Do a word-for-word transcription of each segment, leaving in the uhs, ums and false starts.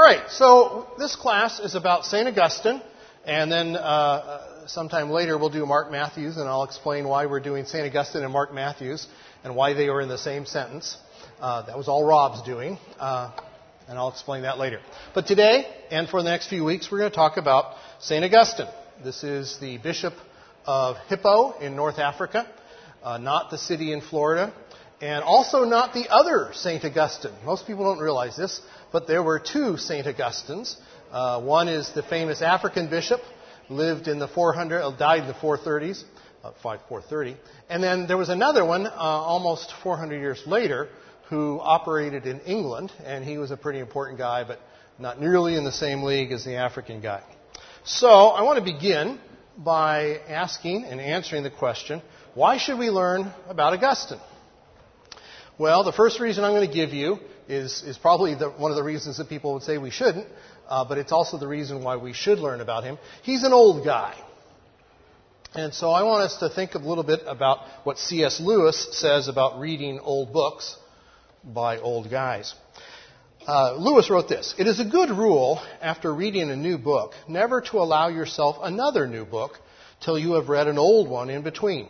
right, so this class is about Saint Augustine, and then uh, sometime later we'll do Mark Matthews, and I'll explain why we're doing Saint Augustine and Mark Matthews, and why they are in the same sentence. Uh, that was all Rob's doing, uh, and I'll explain that later. But today, and for the next few weeks, we're going to talk about Saint Augustine. This is the Bishop of Hippo in North Africa, uh, not the city in Florida, and also not the other Saint Augustine. Most people don't realize this, but there were two Saint Augustines. Uh, one is the famous African bishop, lived in the four hundred, died in the four thirties, uh, four thirty. And then there was another one, uh, almost four hundred years later, who operated in England, and he was a pretty important guy, but not nearly in the same league as the African guy. So I want to begin by asking and answering the question, why should we learn about Augustine? Well, the first reason I'm going to give you is, is probably the, one of the reasons that people would say we shouldn't, uh, but it's also the reason why we should learn about him. He's an old guy. And so I want us to think a little bit about what C S Lewis says about reading old books by old guys. Uh, Lewis wrote this: "It is a good rule, after reading a new book, never to allow yourself another new book till you have read an old one in between.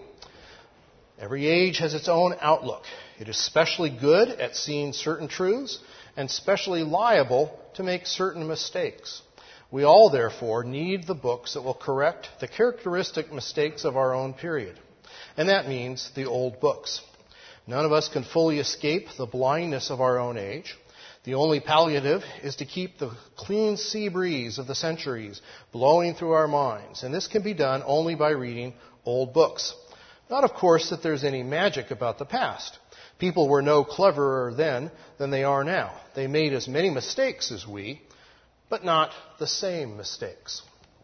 Every age has its own outlook. It is specially good at seeing certain truths and specially liable to make certain mistakes. We all, therefore, need the books that will correct the characteristic mistakes of our own period. And that means the old books. None of us can fully escape the blindness of our own age. The only palliative is to keep the clean sea breeze of the centuries blowing through our minds. And this can be done only by reading old books. Not, of course, that there's any magic about the past. People were no cleverer then than they are now. They made as many mistakes as we, but not the same mistakes."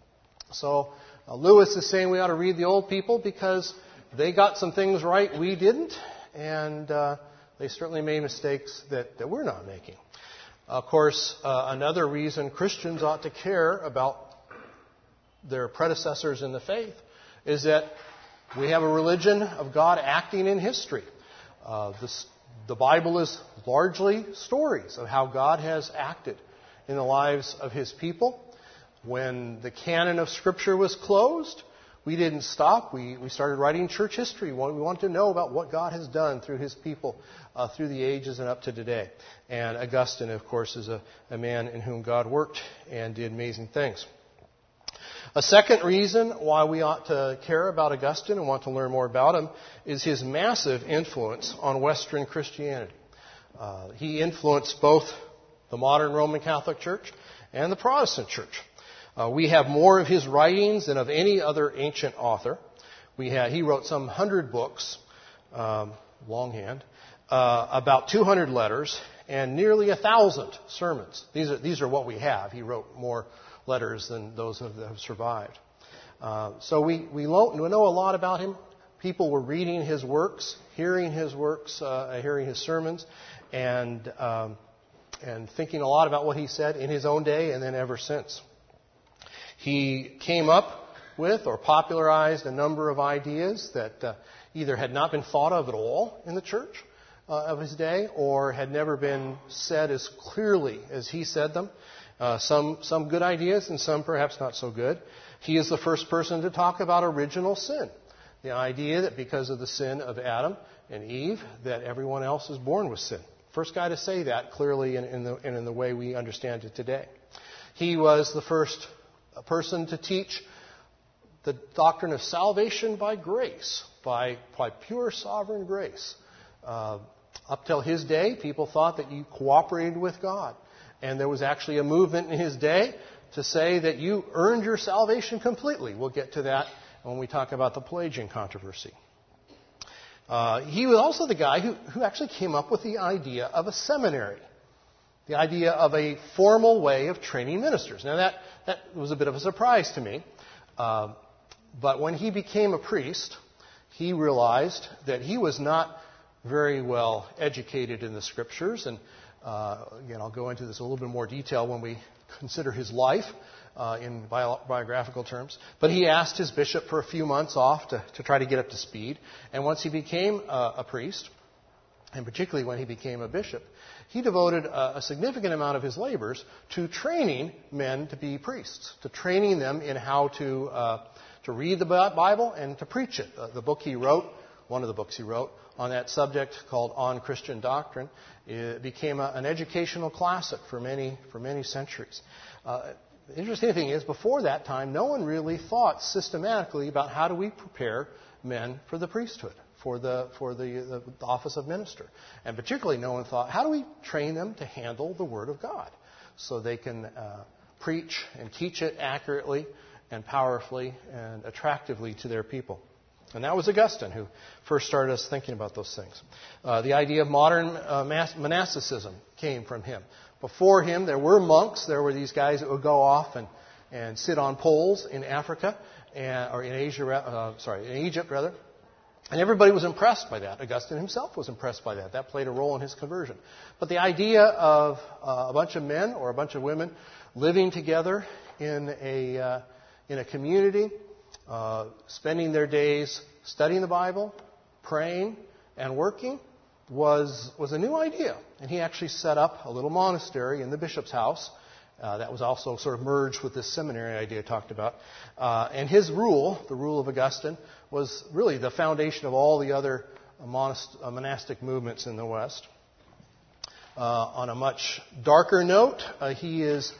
So uh, Lewis is saying we ought to read the old people because they got some things right we didn't, and uh, they certainly made mistakes that, that we're not making. Of course, uh, another reason Christians ought to care about their predecessors in the faith is that we have a religion of God acting in history. Uh, this, the Bible is largely stories of how God has acted in the lives of His people. When the canon of Scripture was closed, we didn't stop. We, we started writing church history. We wanted to know about what God has done through His people uh, through the ages and up to today. And Augustine, of course, is a, a man in whom God worked and did amazing things. A second reason why we ought to care about Augustine and want to learn more about him is his massive influence on Western Christianity. Uh, he influenced both the modern Roman Catholic Church and the Protestant Church. Uh, we have more of his writings than of any other ancient author. We had, he wrote some hundred books, um, longhand, uh, about two hundred letters, and nearly a thousand sermons. These are, these are what we have. He wrote more letters than those that have survived. Uh, so we, we know a lot about him. People were reading his works, hearing his works, uh, hearing his sermons, and um, and thinking a lot about what he said in his own day and then ever since. He came up with or popularized a number of ideas that uh, either had not been thought of at all in the church uh, of his day or had never been said as clearly as he said them. Uh, some some good ideas and some perhaps not so good. He is the first person to talk about original sin. The idea that because of the sin of Adam and Eve, that everyone else is born with sin. First guy to say that clearly in, in the and in the way we understand it today. He was the first person to teach the doctrine of salvation by grace, by, by pure sovereign grace. Uh, up till his day, people thought that you cooperated with God. And there was actually a movement in his day to say that you earned your salvation completely. We'll get to that when we talk about the Pelagian controversy. Uh, he was also the guy who, who actually came up with the idea of a seminary, the idea of a formal way of training ministers. Now, that, that was a bit of a surprise to me. Uh, but when he became a priest, he realized that he was not very well educated in the Scriptures, and Uh, again, I'll go into this in a little bit more detail when we consider his life uh, in bio- biographical terms. But he asked his bishop for a few months off to, to try to get up to speed. And once he became uh, a priest, and particularly when he became a bishop, he devoted a, a significant amount of his labors to training men to be priests, to training them in how to uh, to read the Bible and to preach it. Uh, the book he wrote, one of the books he wrote on that subject, called On Christian Doctrine, it became a, an educational classic for many for many centuries. Uh, the interesting thing is, before that time, no one really thought systematically about how do we prepare men for the priesthood, for the for the, the office of minister. And particularly no one thought, how do we train them to handle the Word of God so they can uh, preach and teach it accurately and powerfully and attractively to their people. And that was Augustine who first started us thinking about those things. Uh, the idea of modern uh, monasticism came from him. Before him, there were monks. There were these guys that would go off and, and sit on poles in Africa, and, or in Asia, uh, sorry, in Egypt rather. And everybody was impressed by that. Augustine himself was impressed by that. That played a role in his conversion. But the idea of uh, a bunch of men or a bunch of women living together in a uh, in a community, uh, spending their days studying the Bible, praying, and working was was a new idea. And he actually set up a little monastery in the bishop's house. Uh, that was also sort of merged with this seminary idea I talked about. Uh, and his rule, the rule of Augustine, was really the foundation of all the other monast- uh, monastic movements in the West. Uh, on a much darker note, uh, he is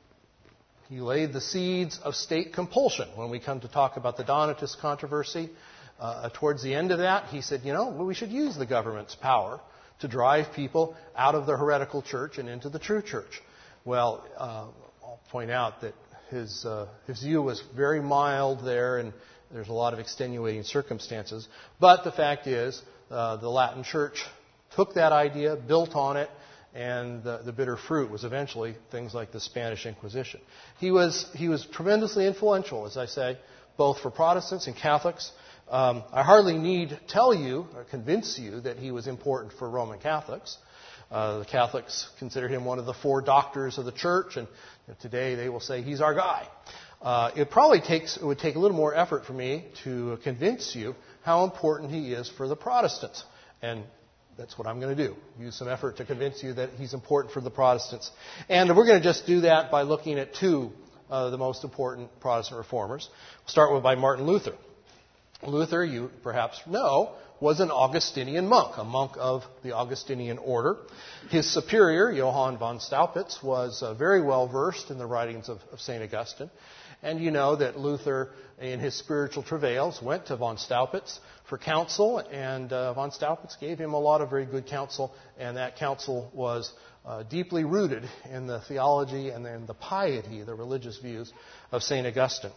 he laid the seeds of state compulsion. When we come to talk about the Donatist controversy, uh, towards the end of that, he said, you know, we should use the government's power to drive people out of the heretical church and into the true church. Well, uh, I'll point out that his uh, his view was very mild there, and there's a lot of extenuating circumstances. But the fact is, uh, the Latin Church took that idea, built on it, and the, the bitter fruit was eventually things like the Spanish Inquisition. He was he was tremendously influential, as I say, both for Protestants and Catholics. Um, I hardly need tell you or convince you that he was important for Roman Catholics. Uh, the Catholics consider him one of the four doctors of the church, and today they will say he's our guy. Uh, it probably takes it would take a little more effort for me to convince you how important he is for the Protestants, and that's what I'm going to do. Use some effort to convince you that he's important for the Protestants, and we're going to just do that by looking at two of the most important Protestant reformers. We'll start with by Martin Luther. Luther, you perhaps know, was an Augustinian monk, a monk of the Augustinian order. His superior, Johann von Staupitz, was uh, very well versed in the writings of, of Saint Augustine. And you know that Luther, in his spiritual travails, went to von Staupitz for counsel, and uh, von Staupitz gave him a lot of very good counsel, and that counsel was uh, deeply rooted in the theology and then the piety, the religious views of Saint Augustine.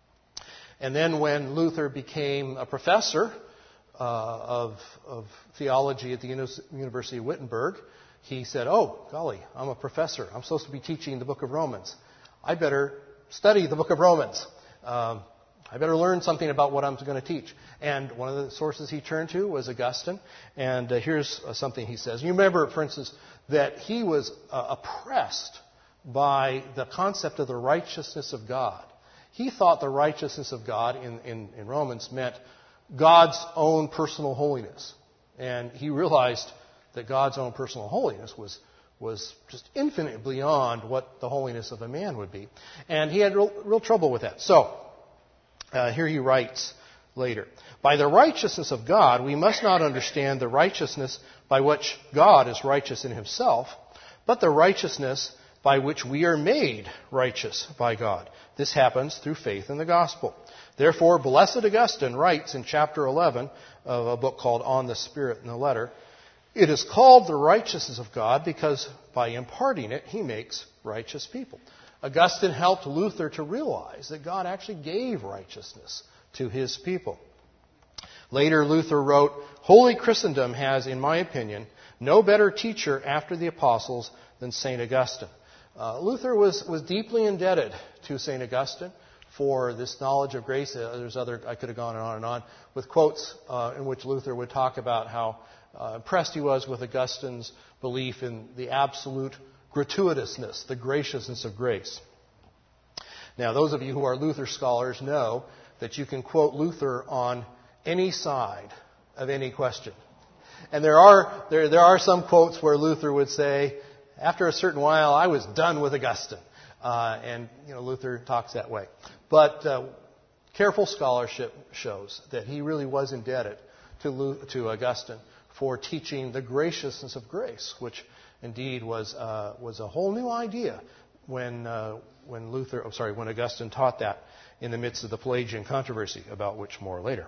And then when Luther became a professor uh, of, of theology at the University of Wittenberg, he said, oh, golly, I'm a professor. I'm supposed to be teaching the book of Romans. I better study the book of Romans. Um, I better learn something about what I'm going to teach. And one of the sources he turned to was Augustine. And uh, here's uh, something he says. You remember, for instance, that he was uh, oppressed by the concept of the righteousness of God. He thought the righteousness of God in, in, in Romans meant God's own personal holiness. And he realized that God's own personal holiness was, was just infinitely beyond what the holiness of a man would be. And he had real, real trouble with that. So, uh, here he writes later, by the righteousness of God, we must not understand the righteousness by which God is righteous in himself, but the righteousness by which we are made righteous by God. This happens through faith in the gospel. Therefore, Blessed Augustine writes in chapter eleven of a book called On the Spirit in the Letter, it is called the righteousness of God because by imparting it, he makes righteous people. Augustine helped Luther to realize that God actually gave righteousness to his people. Later, Luther wrote, Holy Christendom has, in my opinion, no better teacher after the apostles than Saint Augustine. Uh, Luther was, was deeply indebted to Saint Augustine for this knowledge of grace. Uh, there's other, I could have gone on and on, with quotes uh, in which Luther would talk about how uh, impressed he was with Augustine's belief in the absolute gratuitousness, the graciousness of grace. Now, those of you who are Luther scholars know that you can quote Luther on any side of any question. And there are there there are some quotes where Luther would say, after a certain while, I was done with Augustine. Uh, and, you know, Luther talks that way. But uh, careful scholarship shows that he really was indebted to, Lu- to Augustine for teaching the graciousness of grace, which indeed was uh, was a whole new idea when uh, when Luther, oh, sorry, when Augustine taught that in the midst of the Pelagian controversy, about which more later.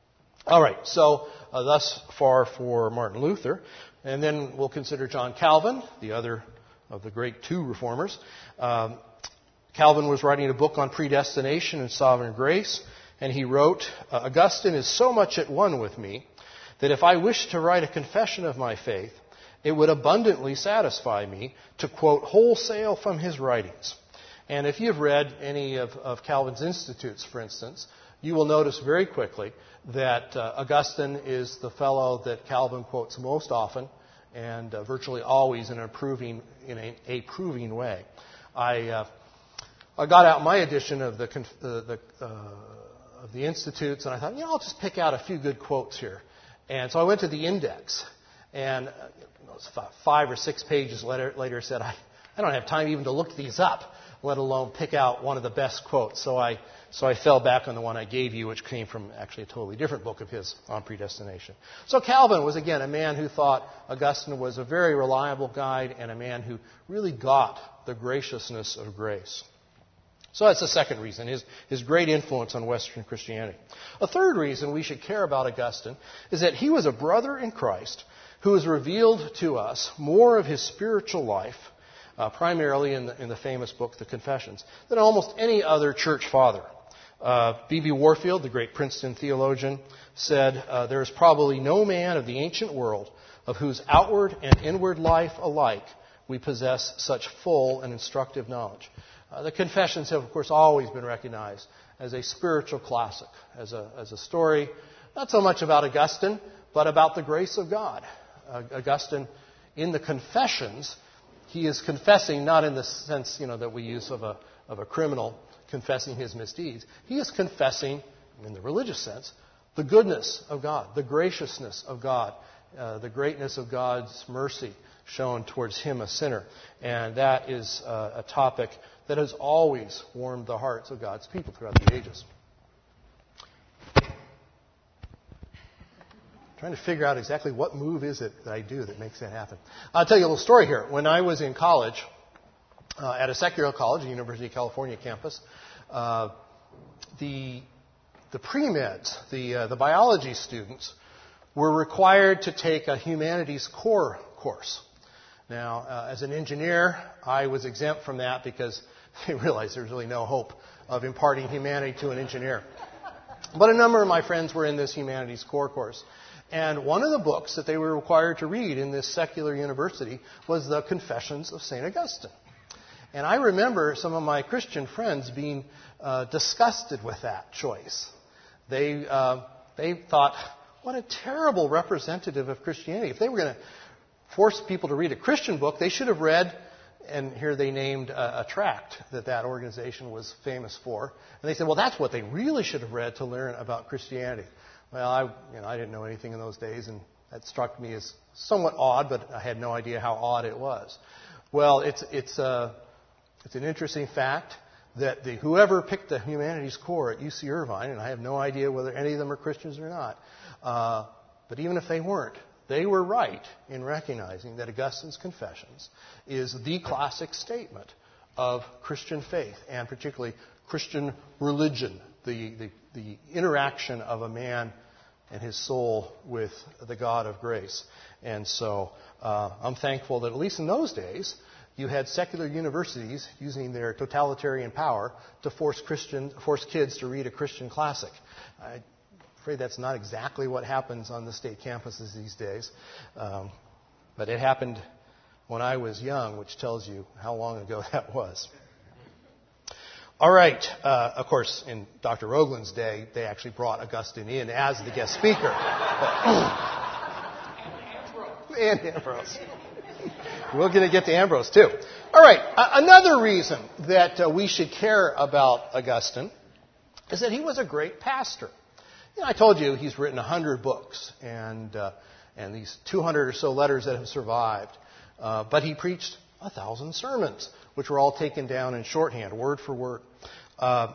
All right, so uh, thus far for Martin Luther, and then we'll consider John Calvin, the other of the great two reformers. Um, Calvin was writing a book on predestination and sovereign grace, and he wrote, Augustine is so much at one with me that if I wished to write a confession of my faith, it would abundantly satisfy me to quote wholesale from his writings. And if you've read any of, of Calvin's Institutes, for instance, you will notice very quickly that uh, Augustine is the fellow that Calvin quotes most often, and uh, virtually always in an approving, in a, a proving way. I, uh, I got out my edition of the, the, the uh, of the Institutes, and I thought, you know, I'll just pick out a few good quotes here. And so I went to the index, and uh, you know, five or six pages later, later said, I, I don't have time even to look these up, let alone pick out one of the best quotes. So I so I fell back on the one I gave you, which came from actually a totally different book of his on predestination. So Calvin was, again, a man who thought Augustine was a very reliable guide and a man who really got the graciousness of grace. So that's the second reason, his, his great influence on Western Christianity. A third reason we should care about Augustine is that he was a brother in Christ who has revealed to us more of his spiritual life, uh, primarily in the, in the famous book, The Confessions, than almost any other church father. Uh, B B Warfield, the great Princeton theologian, said, uh, there is probably no man of the ancient world of whose outward and inward life alike we possess such full and instructive knowledge. Uh, the Confessions have, of course, always been recognized as a spiritual classic, as a, as a story, not so much about Augustine, but about the grace of God. Uh, Augustine, in the Confessions, he is confessing not in the sense, you know, that we use of a of a criminal confessing his misdeeds. He is confessing, in the religious sense, the goodness of God, the graciousness of God, uh, the greatness of God's mercy shown towards him, a sinner. And that is uh, a topic that has always warmed the hearts of God's people throughout the ages. Trying to figure out exactly what move is it that I do that makes that happen. I'll tell you a little story here. When I was in college, uh, at a secular college, the University of California campus, uh, the the pre-meds, the uh, the biology students, were required to take a humanities core course. Now, uh, as an engineer, I was exempt from that because I realized there's really no hope of imparting humanity to an engineer. But a number of my friends were in this humanities core course. And one of the books that they were required to read in this secular university was the Confessions of Saint Augustine. And I remember some of my Christian friends being uh, disgusted with that choice. They uh, they thought, what a terrible representative of Christianity. If they were going to force people to read a Christian book, they should have read, and here they named a, a tract that that organization was famous for. And they said, well, that's what they really should have read to learn about Christianity. Well, I, you know, I didn't know anything in those days, and that struck me as somewhat odd, but I had no idea how odd it was. Well, it's it's uh, it's an interesting fact that the, whoever picked the humanities core at U C Irvine, and I have no idea whether any of them are Christians or not, uh, but even if they weren't, they were right in recognizing that Augustine's Confessions is the classic statement of Christian faith, and particularly Christian religion, the, the, the interaction of a man and his soul with the God of grace. And so uh, I'm thankful that at least in those days, you had secular universities using their totalitarian power to force Christian, force kids to read a Christian classic. I'm afraid that's not exactly what happens on the state campuses these days. Um, but it happened when I was young, which tells you how long ago that was. All right. Uh, of course, in Doctor Rogland's day, they actually brought Augustine in as the guest speaker. And Ambrose. We're going to get to Ambrose, too. All right. Uh, another reason that uh, we should care about Augustine is that he was a great pastor. You know, I told you he's written a hundred books, and uh, and these two hundred or so letters that have survived. Uh, but he preached a thousand sermons, which were all taken down in shorthand, word for word. Uh,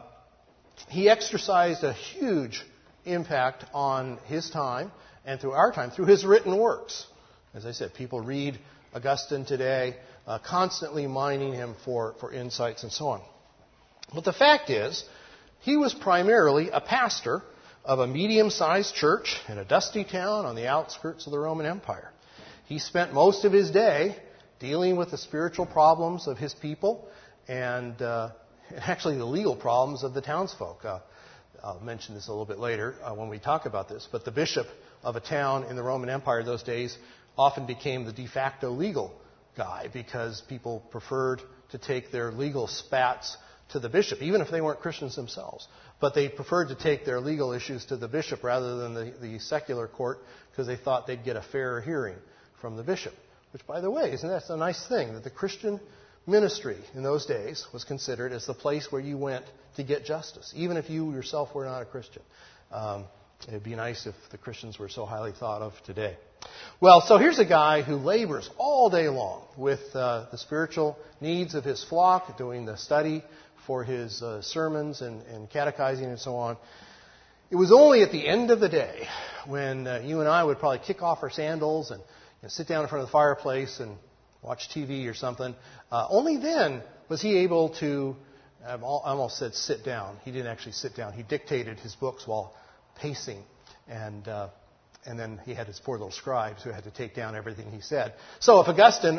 he exercised a huge impact on his time and through our time, through his written works. As I said, people read Augustine today, uh, constantly mining him for, for insights and so on. But the fact is, he was primarily a pastor of a medium-sized church in a dusty town on the outskirts of the Roman Empire. He spent most of his day dealing with the spiritual problems of his people and uh, actually the legal problems of the townsfolk. Uh, I'll mention this a little bit later uh, when we talk about this. But the bishop of a town in the Roman Empire those days often became the de facto legal guy because people preferred to take their legal spats to the bishop, even if they weren't Christians themselves. But they preferred to take their legal issues to the bishop rather than the, the secular court because they thought they'd get a fairer hearing from the bishop. Which, by the way, isn't that a nice thing that the Christian ministry in those days was considered as the place where you went to get justice, even if you yourself were not a Christian. Um, it would be nice if the Christians were so highly thought of today. Well, so here's a guy who labors all day long with uh, the spiritual needs of his flock, doing the study for his uh, sermons and, and catechizing and so on. It was only at the end of the day when uh, you and I would probably kick off our sandals and you know, sit down in front of the fireplace and watch T V or something. Uh, only then was he able to, I almost said sit down. He didn't actually sit down. He dictated his books while pacing. And uh, and then he had his poor little scribes who had to take down everything he said. So if Augustine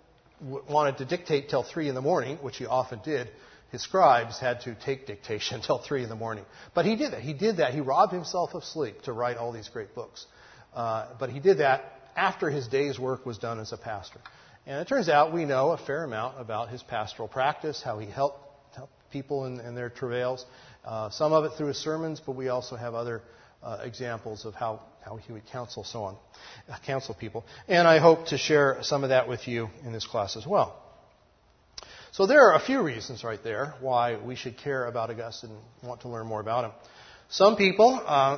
w- wanted to dictate till three in the morning, which he often did, his scribes had to take dictation till three in the morning. But he did that. He did that. He robbed himself of sleep to write all these great books. Uh, but he did that after his day's work was done as a pastor. And it turns out we know a fair amount about his pastoral practice, how he helped, helped people in, in their travails. Uh, some of it through his sermons, but we also have other uh, examples of how, how he would counsel so on, uh, counsel people. And I hope to share some of that with you in this class as well. So there are a few reasons right there why we should care about Augustine and want to learn more about him. Some people, uh,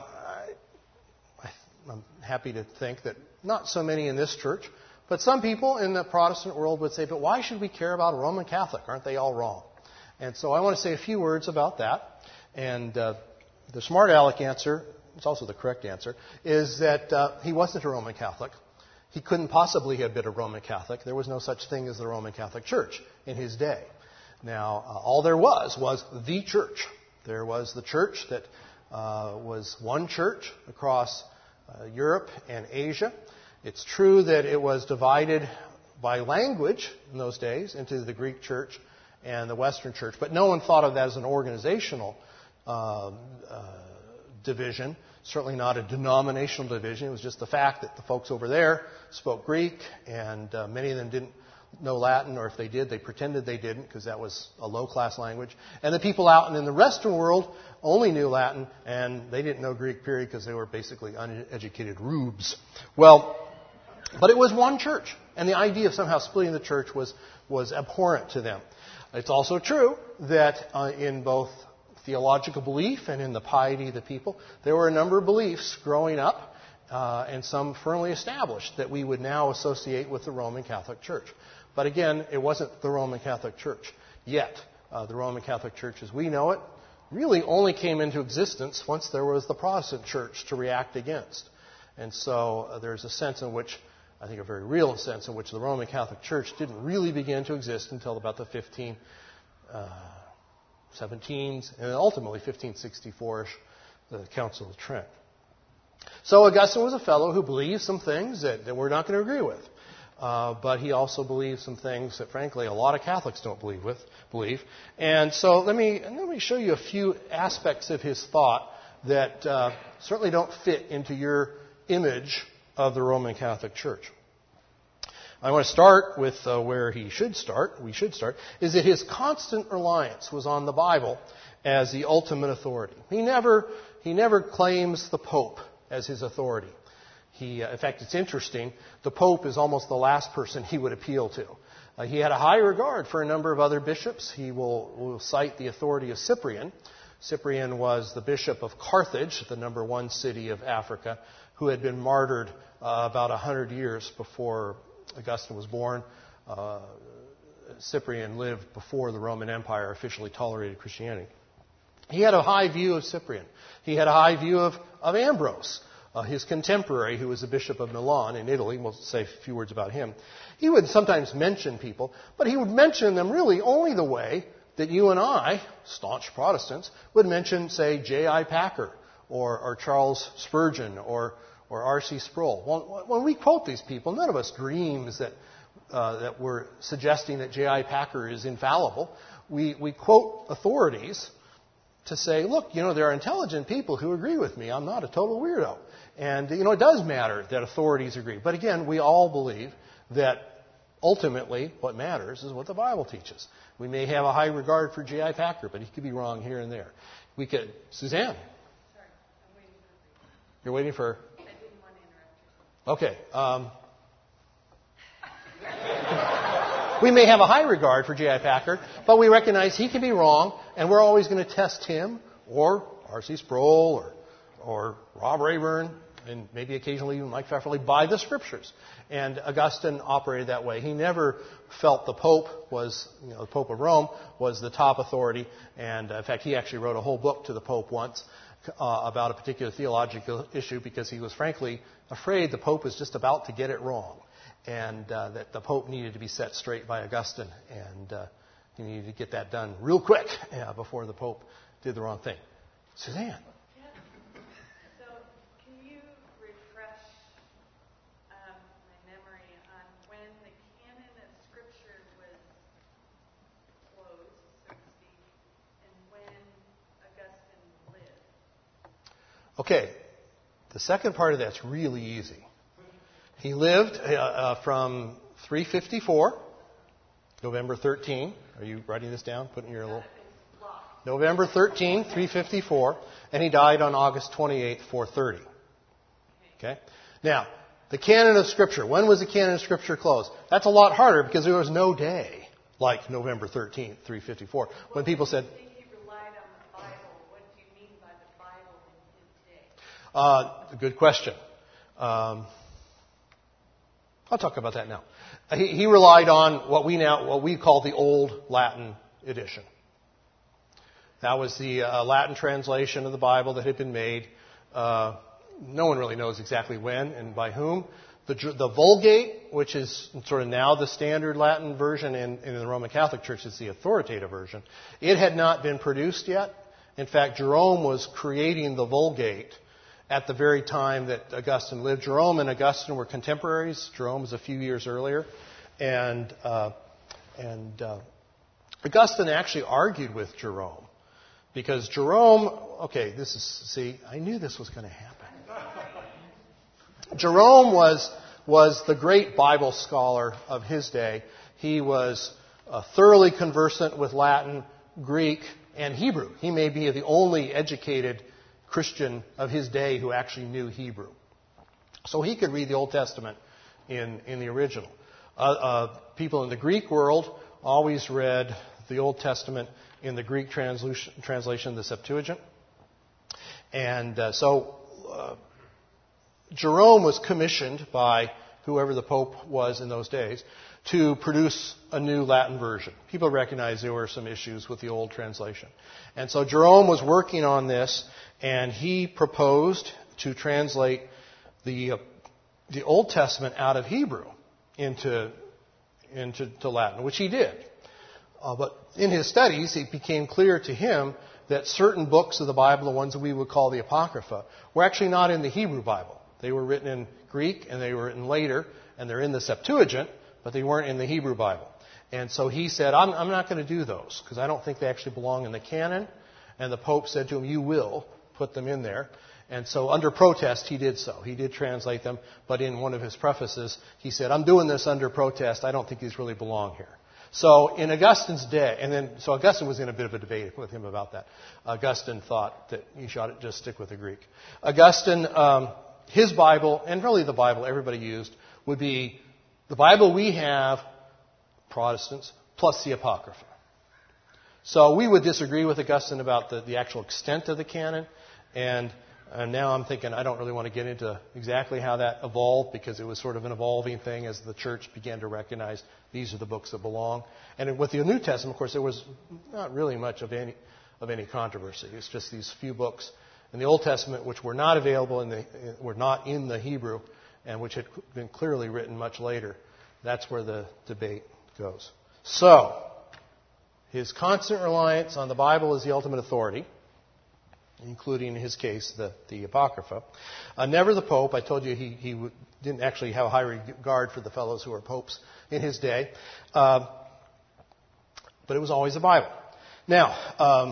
I, I'm happy to think that not so many in this church, but some people in the Protestant world would say, but why should we care about a Roman Catholic? Aren't they all wrong? And so I want to say a few words about that. And uh, the smart aleck answer, it's also the correct answer, is that uh, he wasn't a Roman Catholic. He couldn't possibly have been a Roman Catholic. There was no such thing as the Roman Catholic Church in his day. Now, uh, all there was was the church. There was the church that uh, was one church across uh, Europe and Asia. It's true that it was divided by language in those days into the Greek church and the Western church, but no one thought of that as an organizational uh, uh, division, certainly not a denominational division. It was just the fact that the folks over there spoke Greek, and uh, many of them didn't know Latin, or if they did, they pretended they didn't because that was a low-class language. And the people out in the Western world only knew Latin, and they didn't know Greek, period, because they were basically uneducated rubes. Well, but it was one church, and the idea of somehow splitting the church was, was abhorrent to them. It's also true that uh, in both theological belief and in the piety of the people, there were a number of beliefs growing up, uh, and some firmly established, that we would now associate with the Roman Catholic Church. But again, it wasn't the Roman Catholic Church yet. Uh, the Roman Catholic Church, as we know it, really only came into existence once there was the Protestant Church to react against. And so uh, there's a sense in which, I think a very real sense in which the Roman Catholic Church didn't really begin to exist until about the fifteen seventeens, and ultimately fifteen sixty-four-ish, the Council of Trent. So Augustine was a fellow who believed some things that, that we're not going to agree with. Uh, but he also believed some things that, frankly, a lot of Catholics don't believe with believe. And so let me let me show you a few aspects of his thought that uh, certainly don't fit into your image of the Roman Catholic Church. I want to start with uh, where he should start, we should start, is that his constant reliance was on the Bible as the ultimate authority. He never, he never claims the Pope as his authority. He, uh, in fact, it's interesting, the Pope is almost the last person he would appeal to. Uh, he had a high regard for a number of other bishops. He will, will cite the authority of Cyprian, Cyprian was the bishop of Carthage, the number one city of Africa, who had been martyred uh, about one hundred years before Augustine was born. Uh, Cyprian lived before the Roman Empire officially tolerated Christianity. He had a high view of Cyprian. He had a high view of, of Ambrose, uh, his contemporary, who was the bishop of Milan in Italy. We'll say a few words about him. He would sometimes mention people, but he would mention them really only the way that you and I, staunch Protestants, would mention, say, J I Packer or, or Charles Spurgeon or, or R C Sproul. Well, when we quote these people, none of us dreams that Uh, that we're suggesting that J I Packer is infallible. We, we quote authorities to say, look, you know, there are intelligent people who agree with me. I'm not a total weirdo. And, you know, it does matter that authorities agree. But again, we all believe that ultimately what matters is what the Bible teaches. We may have a high regard for J I Packer, but he could be wrong here and there. We could, Suzanne. Sorry, I'm waiting for the You're waiting for? I didn't want to interrupt you. Okay. Um, We may have a high regard for J I Packer, but we recognize he can be wrong, and we're always going to test him or R C Sproul or, or Rob Rayburn and maybe occasionally even Mike Pfefferly by the Scriptures. And Augustine operated that way. He never felt the Pope was, you know, the Pope of Rome was the top authority. And in fact, he actually wrote a whole book to the Pope once uh, about a particular theological issue because he was frankly afraid the Pope was just about to get it wrong. And uh, that the Pope needed to be set straight by Augustine, and uh, he needed to get that done real quick uh, before the Pope did the wrong thing. Suzanne. Yeah. So, can you refresh um, my memory on when the canon of Scripture was closed, so to speak, and when Augustine lived? Okay. The second part of that's really easy. He lived uh, uh, from three fifty-four, November thirteenth. Are you writing this down? Putting your little November thirteenth, three fifty-four, and he died on August twenty-eighth, four thirty. Okay. Now, the canon of Scripture. When was the canon of Scripture closed? That's a lot harder because there was no day like November thirteenth, three fifty-four. When people said, He relied on the Bible. What do you mean by the Bible in his day? Uh, good question. Um, I'll talk about that now. He, he relied on what we now what we call the Old Latin edition. That was the uh, Latin translation of the Bible that had been made. Uh, no one really knows exactly when and by whom. The, the Vulgate, which is sort of now the standard Latin version in, in the Roman Catholic Church, is the authoritative version. It had not been produced yet. In fact, Jerome was creating the Vulgate at the very time that Augustine lived. Jerome and Augustine were contemporaries. Jerome was a few years earlier. And, uh, and uh, Augustine actually argued with Jerome. Because Jerome, okay, this is, see, I knew this was going to happen. Jerome was, was the great Bible scholar of his day. He was uh, thoroughly conversant with Latin, Greek, and Hebrew. He may be the only educated Christian of his day who actually knew Hebrew. So he could read the Old Testament in, in the original. Uh, uh, people in the Greek world always read the Old Testament in the Greek translation, translation the Septuagint. And uh, so uh, Jerome was commissioned by whoever the Pope was in those days to produce a new Latin version. People recognized there were some issues with the old translation. And so Jerome was working on this, and he proposed to translate the uh, the Old Testament out of Hebrew into, into to Latin, which he did. Uh, but in his studies, it became clear to him that certain books of the Bible, the ones that we would call the Apocrypha, were actually not in the Hebrew Bible. They were written in Greek, and they were written later, and they're in the Septuagint, but they weren't in the Hebrew Bible. And so he said, I'm, I'm not going to do those, because I don't think they actually belong in the canon. And the Pope said to him, you will put them in there. And so under protest, he did so. He did translate them, but in one of his prefaces, he said, I'm doing this under protest. I don't think these really belong here. So in Augustine's day, and then, so Augustine was in a bit of a debate with him about that. Augustine thought that he should just stick with the Greek. Augustine, um, his Bible, and really the Bible everybody used, would be the Bible we have, Protestants, plus the Apocrypha. So we would disagree with Augustine about the, the actual extent of the canon. And, and now I'm thinking I don't really want to get into exactly how that evolved, because it was sort of an evolving thing as the church began to recognize these are the books that belong. And with the New Testament, of course, there was not really much of any of any controversy. It's just these few books in the Old Testament which were not available in the were not in the Hebrew, and which had been clearly written much later. That's where the debate goes. So, his constant reliance on the Bible as the ultimate authority, including, in his case, the, the Apocrypha. Uh, never the Pope. I told you he, he w- didn't actually have a high regard for the fellows who were popes in his day. Uh, but it was always the Bible. Now, um,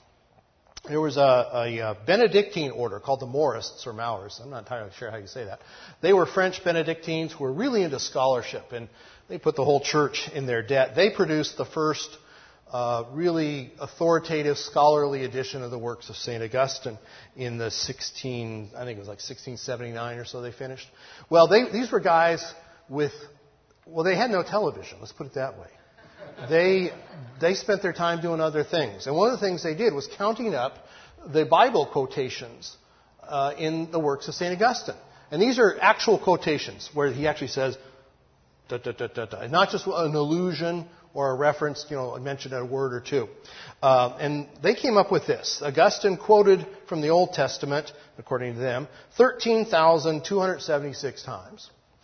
there was a, a, a Benedictine order called the Maurists, or Maurists. I'm not entirely sure how you say that. They were French Benedictines who were really into scholarship, and they put the whole church in their debt. They produced the first Uh, really authoritative scholarly edition of the works of Saint Augustine in the sixteen, I think it was like sixteen seventy-nine or so they finished. Well, they, these were guys with, well, they had no television, let's put it that way. They, they spent their time doing other things. And one of the things they did was counting up the Bible quotations uh, in the works of Saint Augustine. And these are actual quotations where he actually says, da, da, da, da, da, not just an allusion or a reference, you know, mentioned a word or two. Uh, and they came up with this. Augustine quoted from the Old Testament, according to them, thirteen thousand two hundred seventy-six times.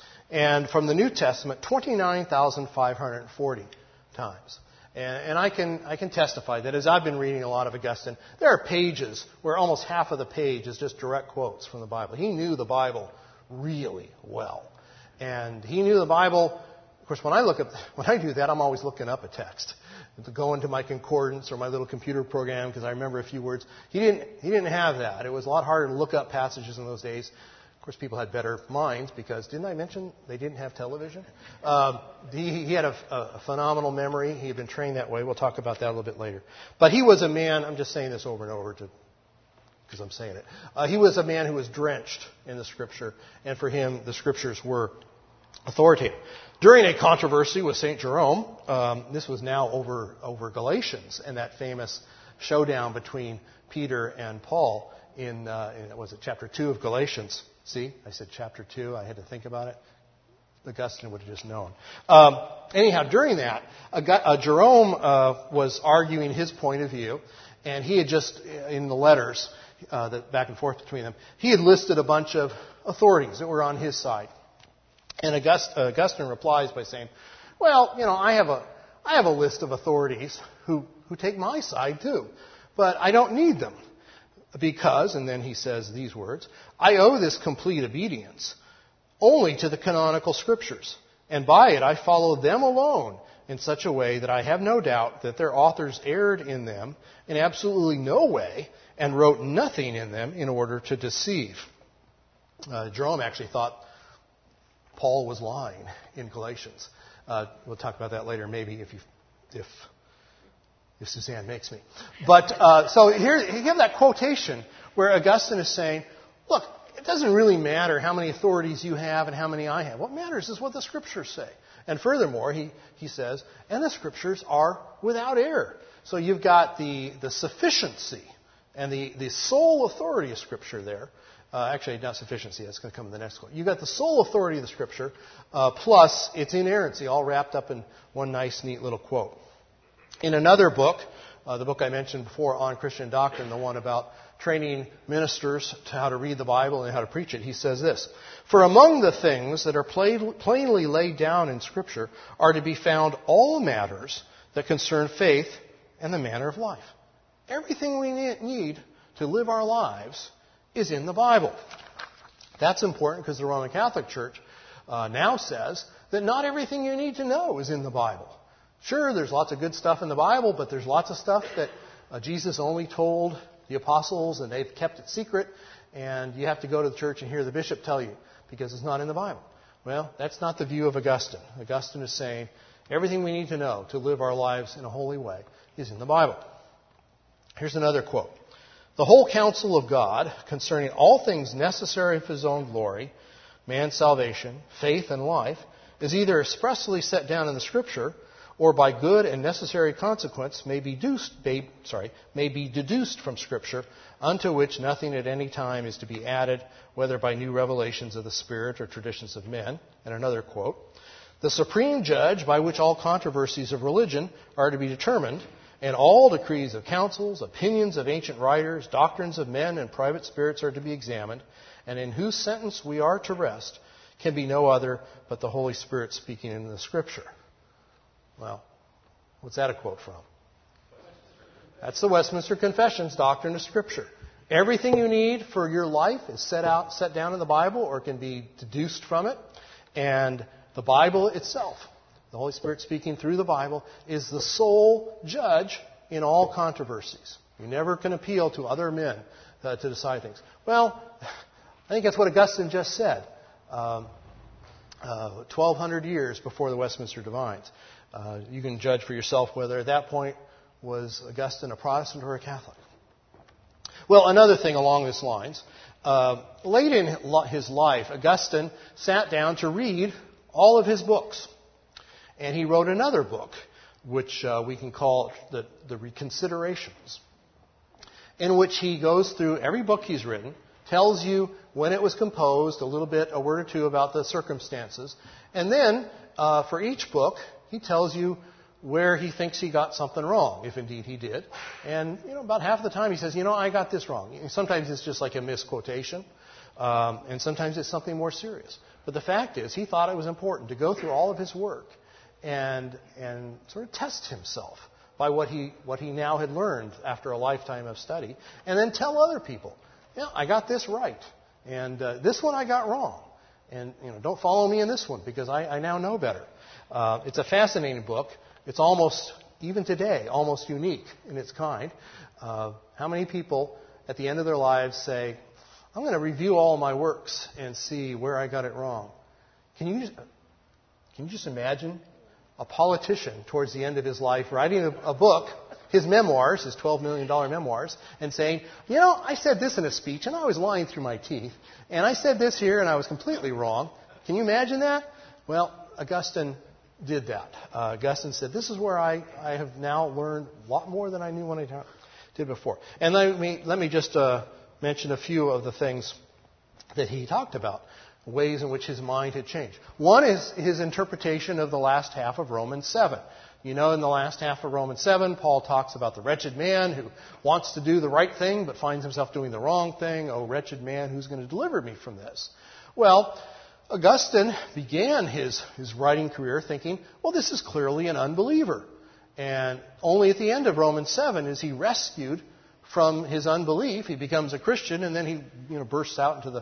And from the New Testament, twenty-nine thousand five hundred forty times. And, and I can I can testify that as I've been reading a lot of Augustine, there are pages where almost half of the page is just direct quotes from the Bible. He knew the Bible really well. And he knew the Bible. Of course, when I look at, when I do that, I'm always looking up a text to go into my concordance or my little computer program because I remember a few words. He didn't. He didn't have that. It was a lot harder to look up passages in those days. Of course, people had better minds because didn't I mention they didn't have television? Um, he, he had a, a phenomenal memory. He had been trained that way. We'll talk about that a little bit later. But he was a man. I'm just saying this over and over to. Because I'm saying it. Uh, he was a man who was drenched in the Scripture, and for him, the Scriptures were authoritative. During a controversy with Saint Jerome, um, this was now over over Galatians and that famous showdown between Peter and Paul in, uh, in was it chapter two of Galatians? See, I said chapter two. I had to think about it. Augustine would have just known. Um, anyhow, during that, uh, Jerome uh, was arguing his point of view, and he had just in the letters uh, that back and forth between them, he had listed a bunch of authorities that were on his side. And August, uh, Augustine replies by saying, well, you know, I have a I have a list of authorities who, who take my side too, but I don't need them because, and then he says these words, I owe this complete obedience only to the canonical scriptures, and by it I follow them alone in such a way that I have no doubt that their authors erred in them in absolutely no way and wrote nothing in them in order to deceive. Uh, Jerome actually thought Paul was lying in Galatians. Uh, we'll talk about that later, maybe if you, if if Suzanne makes me. But uh, so here you have that quotation where Augustine is saying, "Look, it doesn't really matter how many authorities you have and how many I have. What matters is what the Scriptures say." And furthermore, he he says, "And the Scriptures are without error." So you've got the the sufficiency and the the sole authority of Scripture there. Uh, actually, not sufficiency. That's going to come in the next one. You've got the sole authority of the Scripture, uh, plus its inerrancy, all wrapped up in one nice, neat little quote. In another book, uh, the book I mentioned before on Christian doctrine, the one about training ministers to how to read the Bible and how to preach it, he says this, "For among the things that are plain, plainly laid down in Scripture are to be found all matters that concern faith and the manner of life." Everything we need to live our lives is in the Bible. That's important because the Roman Catholic Church uh, now says that not everything you need to know is in the Bible. Sure, there's lots of good stuff in the Bible, but there's lots of stuff that uh, Jesus only told the apostles and they've kept it secret, and you have to go to the church and hear the bishop tell you because it's not in the Bible. Well, that's not the view of Augustine. Augustine is saying everything we need to know to live our lives in a holy way is in the Bible. Here's another quote. "The whole counsel of God concerning all things necessary for his own glory, man's salvation, faith, and life, is either expressly set down in the Scripture or by good and necessary consequence may be, deduced, may, sorry, may be deduced from Scripture, unto which nothing at any time is to be added, whether by new revelations of the Spirit or traditions of men. And another quote, the supreme judge by which all controversies of religion are to be determined, and all decrees of councils, opinions of ancient writers, doctrines of men, and private spirits are to be examined, and in whose sentence we are to rest, can be no other but the Holy Spirit speaking in the Scripture. Well, what's that a quote from? That's the Westminster Confession's doctrine of Scripture. Everything you need for your life is set out, set down in the Bible, or can be deduced from it. And the Bible itself, the Holy Spirit speaking through the Bible, is the sole judge in all controversies. You never can appeal to other men uh, to decide things. Well, I think that's what Augustine just said. Um, uh, twelve hundred years before the Westminster Divines. Uh, you can judge for yourself whether at that point was Augustine a Protestant or a Catholic. Well, another thing along these lines. Uh, late in his life, Augustine sat down to read all of his books. And he wrote another book, which uh, we can call the, the Reconsiderations, in which he goes through every book he's written, tells you when it was composed, a little bit, a word or two about the circumstances. And then, uh, for each book, he tells you where he thinks he got something wrong, if indeed he did. And, you know, about half the time he says, you know, I got this wrong. Sometimes it's just like a misquotation, um, and sometimes it's something more serious. But the fact is, he thought it was important to go through all of his work and and sort of test himself by what he what he now had learned after a lifetime of study, and then tell other people, yeah, I got this right, and uh, this one I got wrong, and you know, don't follow me in this one because I, I now know better. Uh, it's a fascinating book. It's almost, even today, almost unique in its kind. Uh, how many people at the end of their lives say, I'm going to review all my works and see where I got it wrong? Can you, can you just imagine a politician towards the end of his life writing a, a book, his memoirs, his twelve million dollars memoirs, and saying, you know, I said this in a speech and I was lying through my teeth, and I said this here and I was completely wrong. Can you imagine that? Well, Augustine did that. Uh, Augustine said, this is where I, I have now learned a lot more than I knew when I did before. And let me, let me just uh, mention a few of the things that he talked about, ways in which his mind had changed. One is his interpretation of the last half of Romans seven. You know, in the last half of Romans seven, Paul talks about the wretched man who wants to do the right thing but finds himself doing the wrong thing. Oh, wretched man, who's going to deliver me from this? Well, Augustine began his, his writing career thinking, well, this is clearly an unbeliever. And only at the end of Romans seven is he rescued from his unbelief. He becomes a Christian, and then he you know, bursts out into the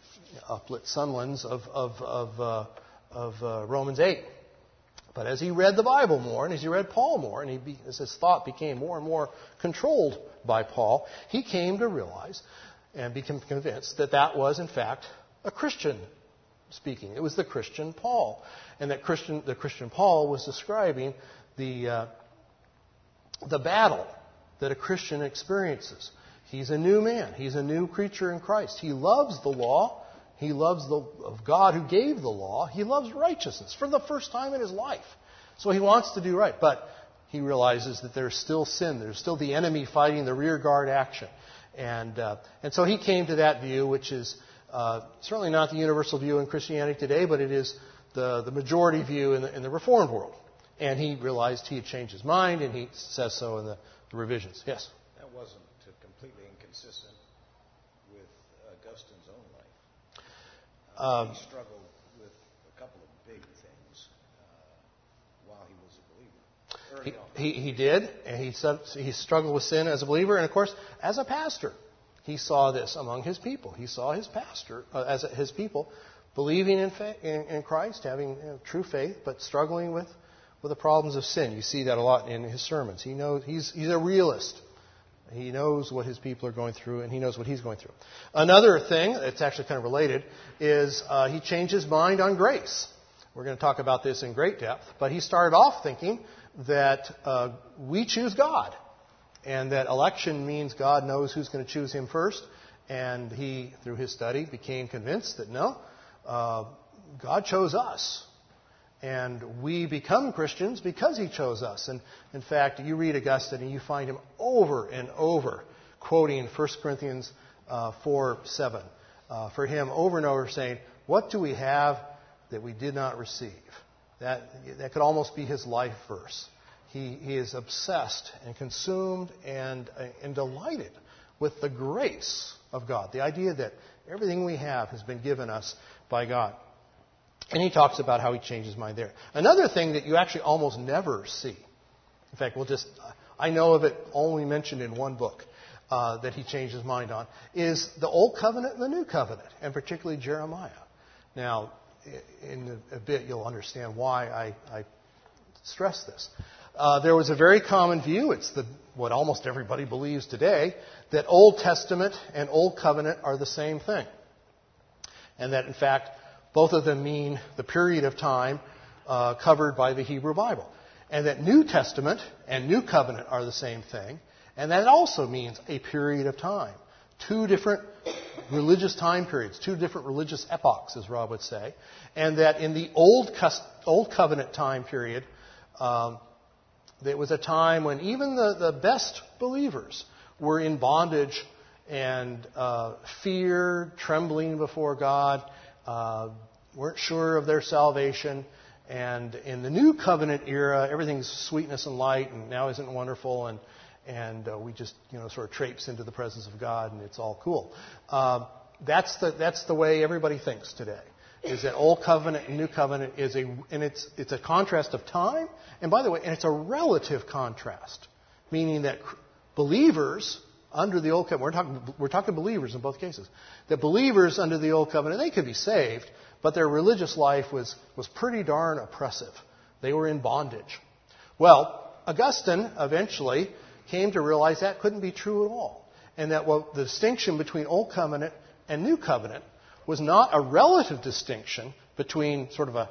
uplit sunlands of, of, of, uh, of uh, Romans eight. But as he read the Bible more, and as he read Paul more, and he be, as his thought became more and more controlled by Paul, he came to realize and became convinced that that was, in fact, a Christian speaking. It was the Christian Paul. And that Christian, the Christian Paul was describing the, uh, the battle that a Christian experiences. He's a new man. He's a new creature in Christ. He loves the law. He loves the of God who gave the law. He loves righteousness for the first time in his life. So he wants to do right. But he realizes that there's still sin. There's still the enemy fighting the rear guard action. And, uh, and so he came to that view, which is Uh, certainly not the universal view in Christianity today, but it is the, the majority view in the, in the Reformed world. And he realized he had changed his mind, and he says so in the, the revisions. Yes? That wasn't uh, completely inconsistent with Augustine's own life. Uh, um, he struggled with a couple of big things uh, while he was a believer. Early on. He, he, he did, and he, said, he struggled with sin as a believer, and of course, as a pastor. He saw this among his people. He saw his pastor, uh, as his people, believing in, fa- in, in Christ, having you know, true faith, but struggling with, with the problems of sin. You see that a lot in his sermons. He knows he's he's a realist. He knows what his people are going through, and he knows what he's going through. Another thing that's actually kind of related is uh, he changed his mind on grace. We're going to talk about this in great depth, but he started off thinking that uh, we choose God. And that election means God knows who's going to choose him first. And he, through his study, became convinced that no, uh, God chose us. And we become Christians because he chose us. And in fact, you read Augustine and you find him over and over quoting First Corinthians uh, four seven. Uh, for him, over and over saying, what do we have that we did not receive? That, that could almost be his life verse. He, he is obsessed and consumed and, and delighted with the grace of God. The idea that everything we have has been given us by God. And he talks about how he changed his mind there. Another thing that you actually almost never see, in fact, we'll just, I know of it only mentioned in one book uh, that he changed his mind on, is the Old Covenant and the New Covenant, and particularly Jeremiah. Now, in a bit you'll understand why I, I stress this. Uh, there was a very common view, it's the, what almost everybody believes today, that Old Testament and Old Covenant are the same thing. And that, in fact, both of them mean the period of time uh, covered by the Hebrew Bible. And that New Testament and New Covenant are the same thing. And that also means a period of time. Two different religious time periods, two different religious epochs, as Rob would say. And that in the Old, Old Covenant time period, um, there was a time when even the, the best believers were in bondage and uh, fear, trembling before God, uh, weren't sure of their salvation. And in the New Covenant era, everything's sweetness and light, and now isn't wonderful, and and uh, we just you know sort of traipse into the presence of God, and it's all cool. Uh, that's the that's the way everybody thinks today. Is that Old Covenant and New Covenant is a and it's it's a contrast of time, and by the way, and it's a relative contrast, meaning that believers under the Old Covenant, we're talking we're talking believers in both cases, that believers under the Old Covenant, they could be saved, but their religious life was was pretty darn oppressive. They were in bondage. Well, Augustine eventually came to realize that couldn't be true at all, and that well, the distinction between Old Covenant and New Covenant was not a relative distinction between sort of a,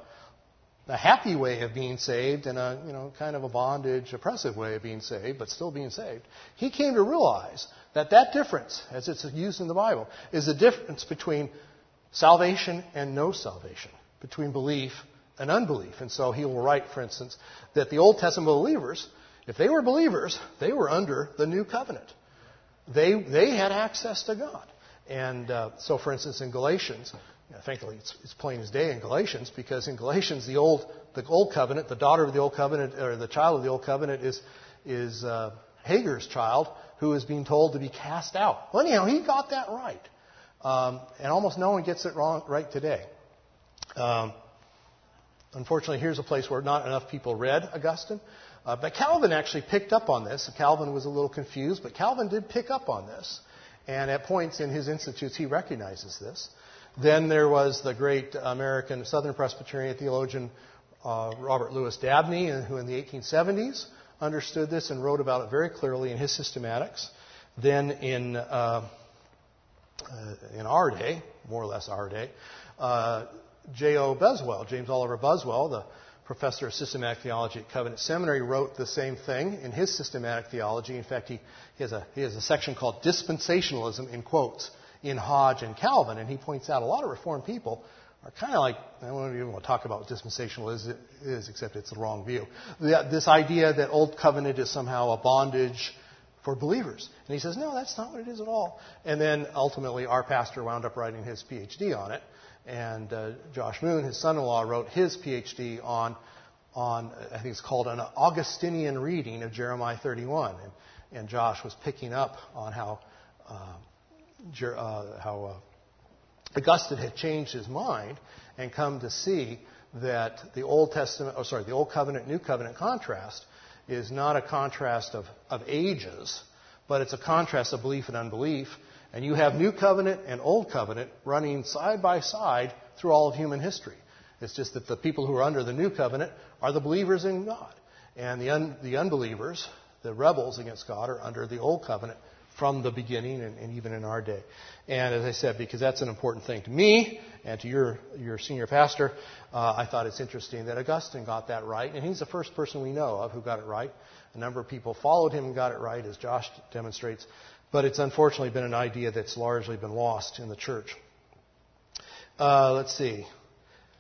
a happy way of being saved and a you know kind of a bondage, oppressive way of being saved, but still being saved. He came to realize that that difference, as it's used in the Bible, is the difference between salvation and no salvation, between belief and unbelief. And so he will write, for instance, that the Old Testament believers, if they were believers, they were under the New Covenant. They they had access to God. And uh, so, for instance, in Galatians, you know, thankfully it's, it's plain as day in Galatians, because in Galatians the old the old covenant, the daughter of the old covenant, or the child of the old covenant, is is uh, Hagar's child, who is being told to be cast out. Well, anyhow, he got that right, um, and almost no one gets it wrong right today. Um, unfortunately, here's a place where not enough people read Augustine. Uh, but Calvin actually picked up on this. Calvin was a little confused, but Calvin did pick up on this. And at points in his institutes, he recognizes this. Then there was the great American Southern Presbyterian theologian uh, Robert Louis Dabney, who in the eighteen seventies understood this and wrote about it very clearly in his systematics. Then in uh, uh, in our day, more or less our day, uh, J O Buswell, James Oliver Buswell, the professor of systematic theology at Covenant Seminary, wrote the same thing in his systematic theology. In fact, he, he, has a, he has a section called Dispensationalism, in quotes, in Hodge and Calvin. And he points out a lot of Reformed people are kind of like, I don't even want to talk about what dispensationalism is, except it's the wrong view. This idea that Old Covenant is somehow a bondage for believers. And he says, no, that's not what it is at all. And then ultimately our pastor wound up writing his P H D on it. And uh, Josh Moon, his son-in-law, wrote his P H D on, on I think it's called an Augustinian reading of Jeremiah thirty-one. And, and Josh was picking up on how uh, Jer- uh, how uh, Augustine had changed his mind and come to see that the Old Testament, oh sorry, the Old Covenant, New Covenant contrast is not a contrast of, of ages, but it's a contrast of belief and unbelief. And you have New Covenant and Old Covenant running side by side through all of human history. It's just that the people who are under the New Covenant are the believers in God. And the, un- the unbelievers, the rebels against God, are under the Old Covenant from the beginning and, and even in our day. And as I said, because that's an important thing to me and to your, your senior pastor, uh, I thought it's interesting that Augustine got that right. And he's the first person we know of who got it right. A number of people followed him and got it right, as Josh demonstrates. But it's unfortunately been an idea that's largely been lost in the church. Uh, let's see.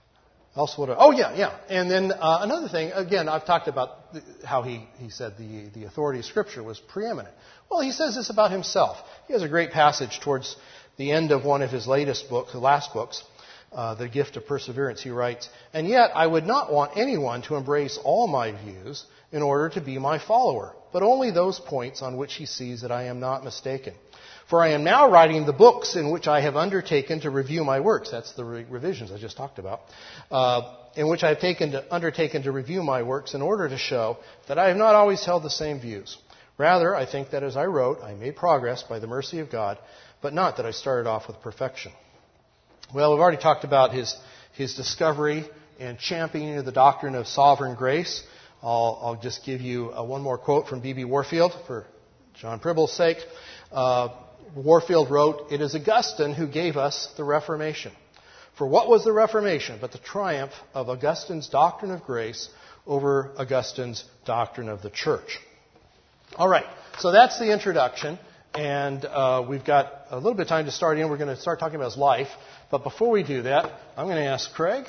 else would I, oh yeah, yeah. And then uh, another thing, again, I've talked about the, how he, he said the, the authority of Scripture was preeminent. Well, he says this about himself. He has a great passage towards the end of one of his latest books, the last books, uh, The Gift of Perseverance. He writes, "And yet I would not want anyone to embrace all my views in order to be my follower, but only those points on which he sees that I am not mistaken. For I am now writing the books in which I have undertaken to review my works." That's the re- revisions I just talked about. Uh, in which I have taken to, undertaken to review my works in order to show that I have not always held the same views. Rather, I think that as I wrote, I made progress by the mercy of God, but not that I started off with perfection. Well, we've already talked about his, his discovery and championing of the doctrine of sovereign grace. I'll, I'll just give you uh, one more quote from B B Warfield for John Pribble's sake. Uh, Warfield wrote, "It is Augustine who gave us the Reformation. For what was the Reformation but the triumph of Augustine's doctrine of grace over Augustine's doctrine of the church?" All right, so that's the introduction, and uh, we've got a little bit of time to start in. We're going to start talking about his life, but before we do that, I'm going to ask Craig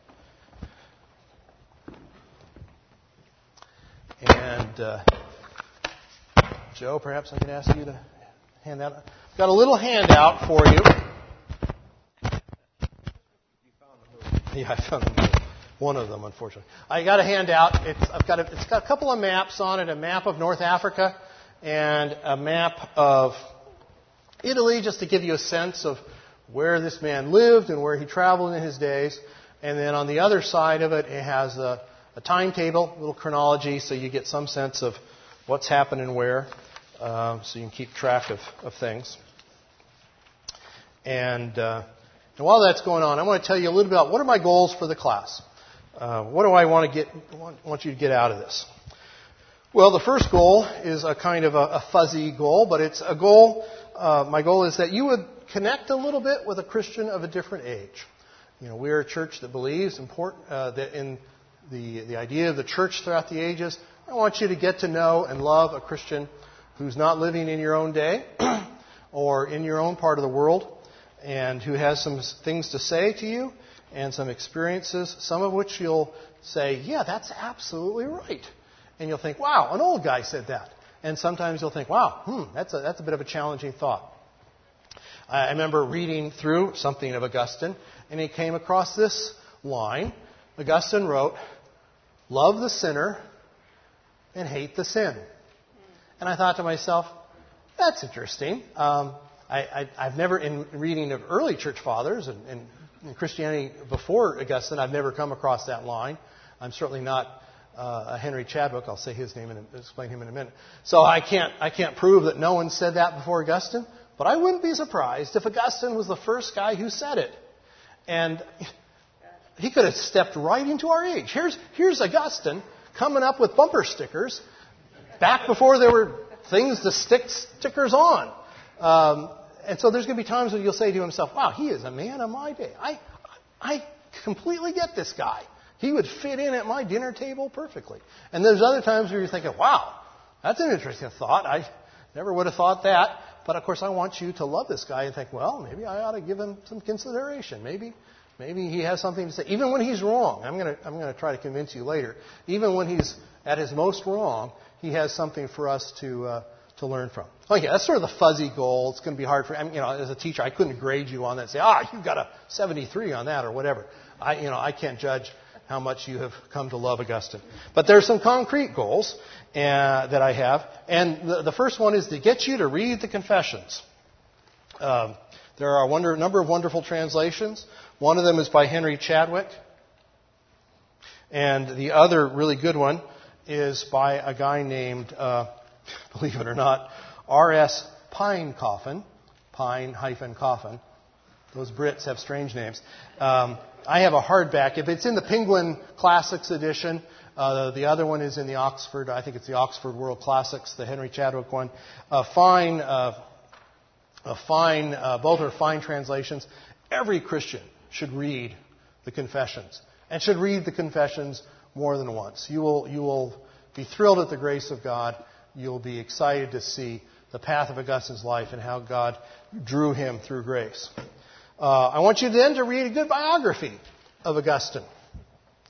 and uh, Joe, perhaps I can ask you to hand out. I've got a little handout for you. Yeah, I found one of them, unfortunately. I got a handout. It's, I've got a, it's got a couple of maps on it, a map of North Africa and a map of Italy, just to give you a sense of where this man lived and where he traveled in his days. And then on the other side of it, it has a, a timetable, a little chronology, so you get some sense of what's happening where, uh, so you can keep track of, of things. And... Uh, And while that's going on, I want to tell you a little bit about what are my goals for the class. Uh, what do I want to get? Want, want you to get out of this? Well, the first goal is a kind of a, a fuzzy goal, but it's a goal. Uh, my goal is that you would connect a little bit with a Christian of a different age. You know, we are a church that believes important uh, that in the the idea of the church throughout the ages. I want you to get to know and love a Christian who's not living in your own day or in your own part of the world, and who has some things to say to you and some experiences, some of which you'll say, yeah, that's absolutely right. And you'll think, wow, an old guy said that. And sometimes you'll think, wow, hmm, that's a, that's a bit of a challenging thought. I remember reading through something of Augustine, and he came across this line. Augustine wrote, "Love the sinner and hate the sin." And I thought to myself, that's interesting. Um, I, I, I've never, in reading of early church fathers and, and in Christianity before Augustine, I've never come across that line. I'm certainly not uh, a Henry Chadwick. I'll say his name and explain him in a minute. So I can't, I can't prove that no one said that before Augustine. But I wouldn't be surprised if Augustine was the first guy who said it. And he could have stepped right into our age. Here's, here's Augustine coming up with bumper stickers back before there were things to stick stickers on. Um, and so there's going to be times when you'll say to himself, wow, he is a man of my day. I, I completely get this guy. He would fit in at my dinner table perfectly. And there's other times where you're thinking, wow, that's an interesting thought. I never would have thought that. But of course, I want you to love this guy and think, well, maybe I ought to give him some consideration. Maybe, maybe he has something to say. Even when he's wrong, I'm going to, I'm going to try to convince you later. Even when he's at his most wrong, he has something for us to, uh, to learn from. Okay, that's sort of the fuzzy goal. It's going to be hard for, I mean, you know, as a teacher, I couldn't grade you on that and say, ah, you've got a seventy-three on that or whatever. I, you know, I can't judge how much you have come to love Augustine. But there's some concrete goals uh, that I have. And the, the first one is to get you to read the Confessions. Um, there are a wonder, number of wonderful translations. One of them is by Henry Chadwick. And the other really good one is by a guy named, uh, believe it or not, R S Pinecoffin. Pine-coffin. Those Brits have strange names. Um, I have a hardback. If it's in the Penguin Classics edition, uh, the other one is in the Oxford, I think it's the Oxford World Classics, the Henry Chadwick one. Uh, fine, uh, a fine, uh, both are fine translations. Every Christian should read the Confessions, and should read the Confessions more than once. You will, you will be thrilled at the grace of God. You'll be excited to see the path of Augustine's life and how God drew him through grace. Uh, I want you then to read a good biography of Augustine.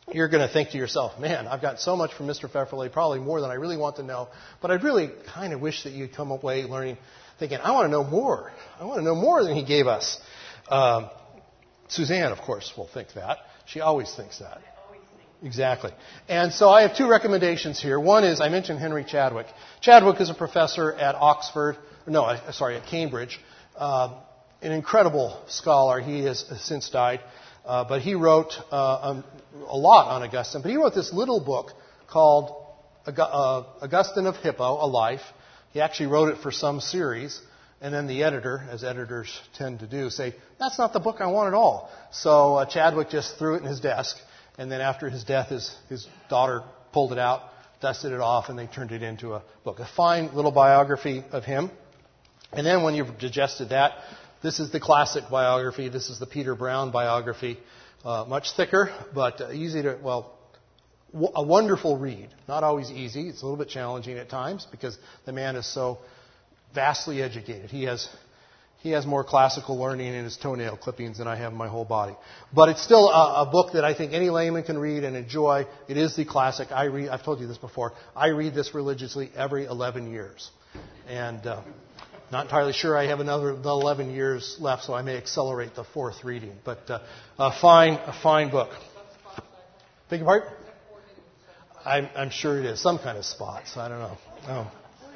you're going to think to yourself, man, I've got so much from Mister Pfefferle, probably more than I really want to know, but I really kind of wish that you'd come away learning, thinking, I want to know more. I want to know more than he gave us. Um, Suzanne, of course, will think that. She always thinks that. Exactly. And so I have two recommendations here. One is, I mentioned Henry Chadwick. Chadwick is a professor at Oxford, no, sorry, at Cambridge. Uh, an incredible scholar. He has since died. Uh, but he wrote uh, um, a lot on Augustine. But he wrote this little book called Augustine of Hippo, A Life. He actually wrote it for some series. And then the editor, as editors tend to do, say, that's not the book I want at all. So uh, Chadwick just threw it in his desk. And then after his death, his, his daughter pulled it out, dusted it off, and they turned it into a book. A fine little biography of him. And then when you've digested that, this is the classic biography. This is the Peter Brown biography. Uh, much thicker, but uh, easy to, well, w- a wonderful read. Not always easy. It's a little bit challenging at times because the man is so vastly educated. He has he has more classical learning in his toenail clippings than I have in my whole body. But it's still a, a book that I think any layman can read and enjoy. It is the classic. I read. I've told you this before. I read this religiously every eleven years, and uh, not entirely sure I have another eleven years left, so I may accelerate the fourth reading. But uh, a fine, a fine book. Beg your pardon? I'm, I'm sure it is some kind of spots. I don't know. Oh.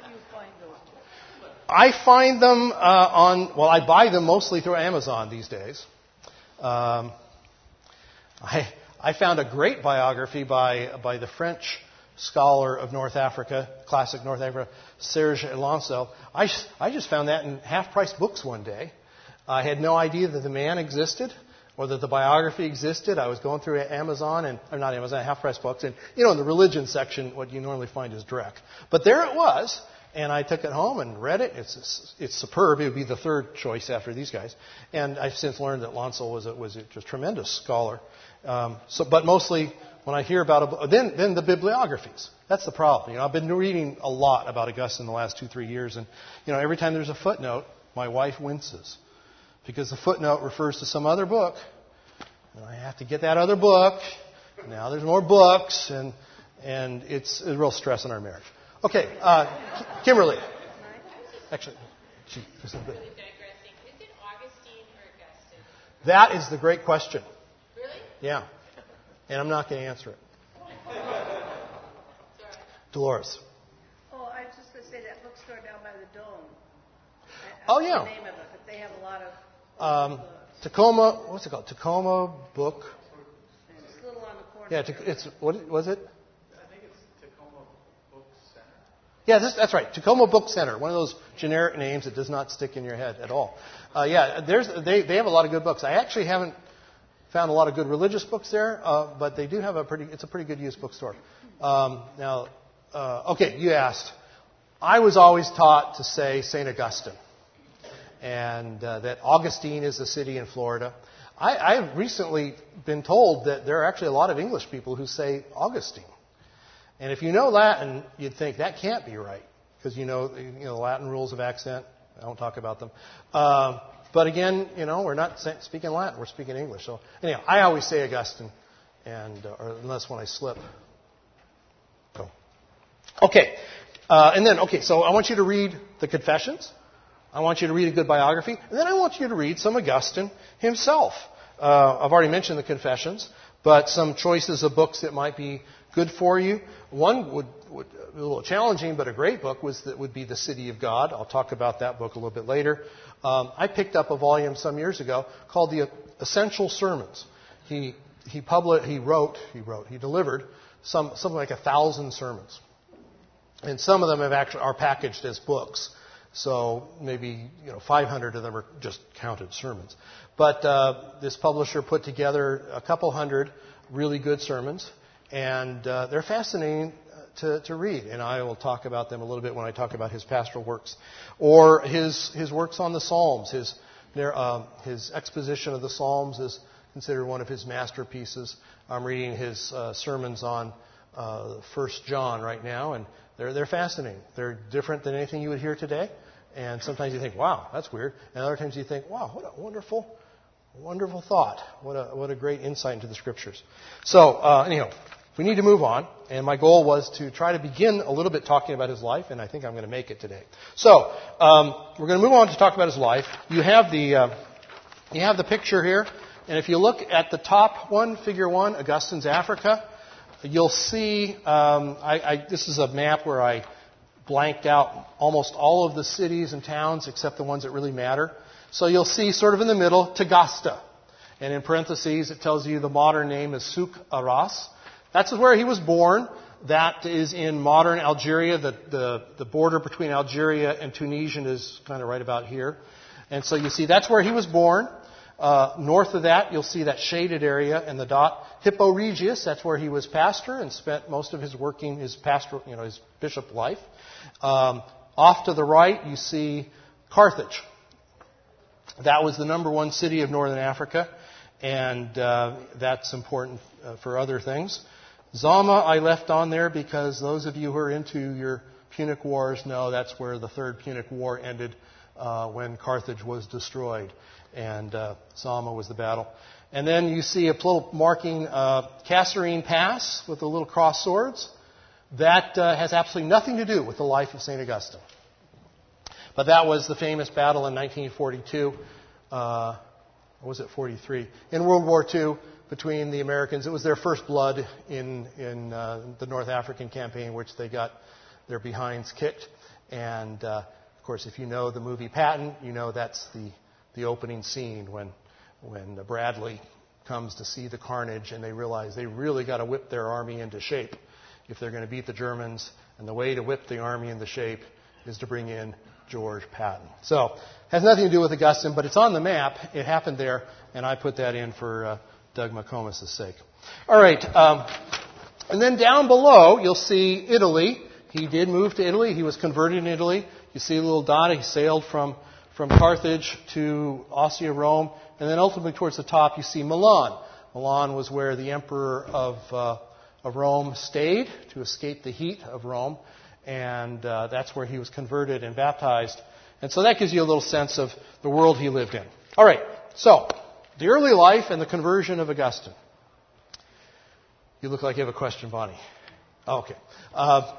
I find them uh, on, well, I buy them mostly through Amazon these days. Um, I, I found a great biography by, by the French scholar of North Africa, classic North Africa, Serge Lancel. I, I just found that in half-price books one day. I had no idea that the man existed or that the biography existed. I was going through Amazon, and or not Amazon, half-price books. And, you know, in the religion section, what you normally find is Drek. But there it was. And I took it home and read it. It's it's superb. It would be the third choice after these guys. And I've since learned that Lancel was a, was a just tremendous scholar. Um, so, but mostly when I hear about a, then then the bibliographies. That's the problem. You know, I've been reading a lot about Augustine the last two three years, and you know, every time there's a footnote, my wife winces because the footnote refers to some other book, and I have to get that other book. Now there's more books, and and it's a real stress in our marriage. Okay, uh, Kimberly. Actually, she, there's a bit. Really digressing. Is it Augustine or Augustine? That is the great question. Really? Yeah. And I'm not going to answer it. Dolores. Oh, I was just going to say that bookstore down by the Dome. I, I Oh, yeah. The name of it, but they have a lot of. Um, Tacoma, what's it called? Tacoma Book. It's a little on the corner. Yeah, it's, what was it? Yeah, this, that's right. Tacoma Book Center, one of those generic names that does not stick in your head at all. Uh, yeah, there's, they, they have a lot of good books. I actually haven't found a lot of good religious books there, uh, but they do have a pretty, it's a pretty good used bookstore. Um, now, uh, okay, you asked. I was always taught to say Saint Augustine, and uh, that Augustine is a city in Florida. I, I've recently been told that there are actually a lot of English people who say Augustine. And if you know Latin, you'd think that can't be right because you know, you know Latin rules of accent. I don't talk about them. Uh, but again, you know, we're not speaking Latin; we're speaking English. So anyhow, I always say Augustine, and uh, or unless when I slip. Go. Okay, uh, and then okay. So I want you to read the Confessions. I want you to read a good biography, and then I want you to read some Augustine himself. Uh, I've already mentioned the Confessions, but some choices of books that might be good for you. One would, would a little challenging, but a great book was that would be The City of God. I'll talk about that book a little bit later. Um, I picked up a volume some years ago called The Essential Sermons. He he published, he wrote, he wrote, he delivered some something like a thousand sermons, and some of them have actually are packaged as books. So maybe you know five hundred of them are just counted sermons. But uh, this publisher put together a couple hundred really good sermons. And uh, they're fascinating to, to read, and I will talk about them a little bit when I talk about his pastoral works, or his his works on the Psalms. His uh, his exposition of the Psalms is considered one of his masterpieces. I'm reading his uh, sermons on uh, First John right now, and they're they're fascinating. They're different than anything you would hear today, and sometimes you think, "Wow, that's weird," and other times you think, "Wow, what a wonderful Wonderful thought. What a, what a great insight into the Scriptures. So, uh, anyhow, we need to move on. And my goal was to try to begin a little bit talking about his life, and I think I'm going to make it today. So, um, we're going to move on to talk about his life. You have the, uh, you have the picture here. And if you look at the top one, figure one, Augustine's Africa, you'll see, um, I, I, this is a map where I blanked out almost all of the cities and towns except the ones that really matter. So you'll see sort of in the middle, Tagasta. And in parentheses, it tells you the modern name is Souk Aras. That's where he was born. That is in modern Algeria. The, the, the border between Algeria and Tunisia is kind of right about here. And so you see that's where he was born. Uh, north of that, you'll see that shaded area and the dot. Hippo Regius, that's where he was pastor and spent most of his working, his pastoral, you know, his bishop life. Um, off to the right, you see Carthage. That was the number one city of northern Africa, and uh, that's important uh, for other things. Zama I left on there because those of you who are into your Punic Wars know that's where the Third Punic War ended uh, when Carthage was destroyed, and uh, Zama was the battle. And then you see a little marking uh, Kasserine Pass with the little cross swords. That uh, has absolutely nothing to do with the life of Saint Augustine. But that was the famous battle in nineteen forty-two, uh, or was it forty-three? In World War Two between the Americans. It was their first blood in, in uh, the North African campaign, in which they got their behinds kicked. And, uh, of course, if you know the movie Patton, you know that's the, the opening scene when, when Bradley comes to see the carnage and they realize they really got to whip their army into shape if they're going to beat the Germans. And the way to whip the army into shape is to bring in George Patton. So, has nothing to do with Augustine, but it's on the map. It happened there, and I put that in for uh, Doug McComas' sake. All right, um, and then down below, you'll see Italy. He did move to Italy. He was converted in Italy. You see a little dot. He sailed from, from Carthage to Ostia, Rome, and then ultimately towards the top, you see Milan. Milan was where the emperor of, uh, of Rome stayed to escape the heat of Rome. And uh, that's where he was converted and baptized. And so that gives you a little sense of the world he lived in. All right, so the early life and the conversion of Augustine. You look like you have a question, Bonnie. Okay. Uh,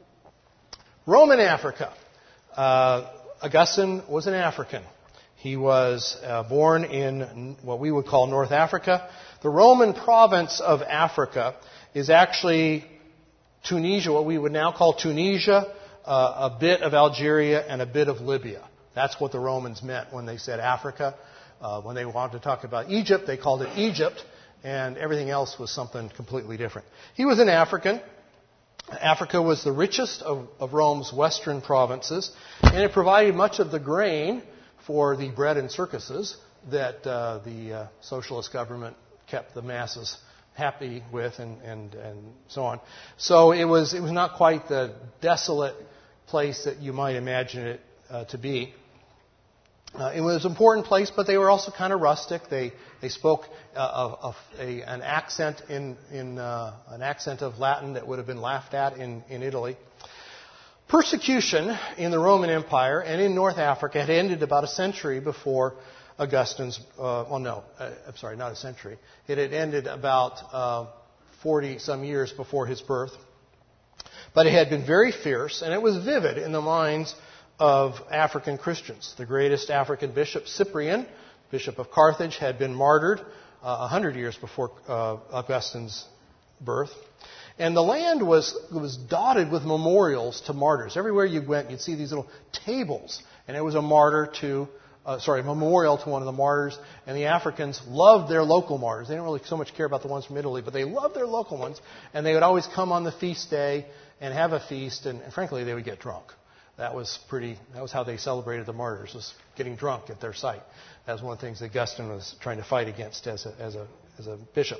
Roman Africa. Uh, Augustine was an African. He was uh, born in what we would call North Africa. The Roman province of Africa is actually Tunisia, what we would now call Tunisia, uh, a bit of Algeria, and a bit of Libya. That's what the Romans meant when they said Africa. Uh, when they wanted to talk about Egypt, they called it Egypt, and everything else was something completely different. He was an African. Africa was the richest of, of Rome's western provinces, and it provided much of the grain for the bread and circuses that uh, the uh, socialist government kept the masses happy with, and, and, and so on. So it was it was not quite the desolate place that you might imagine it uh, to be. Uh, it was an important place, but they were also kind of rustic. They they spoke uh, of a, an accent in in uh, an accent of Latin that would have been laughed at in, in Italy. Persecution in the Roman Empire and in North Africa had ended about a century before Augustine's, uh, well, no, uh, I'm sorry, not a century. It had ended about uh, forty some years before his birth. But it had been very fierce, and it was vivid in the minds of African Christians. The greatest African bishop, Cyprian, bishop of Carthage, had been martyred a uh, hundred years before uh, Augustine's birth. And the land was, was dotted with memorials to martyrs. Everywhere you went, you'd see these little tables, and it was a martyr to Uh, sorry, memorial to one of the martyrs, and the Africans loved their local martyrs. They didn't really so much care about the ones from Italy, but they loved their local ones, and they would always come on the feast day and have a feast, and, and frankly, they would get drunk. That was pretty. That was how they celebrated the martyrs, was getting drunk at their site. That was one of the things that Augustine was trying to fight against as a, as a, as a bishop.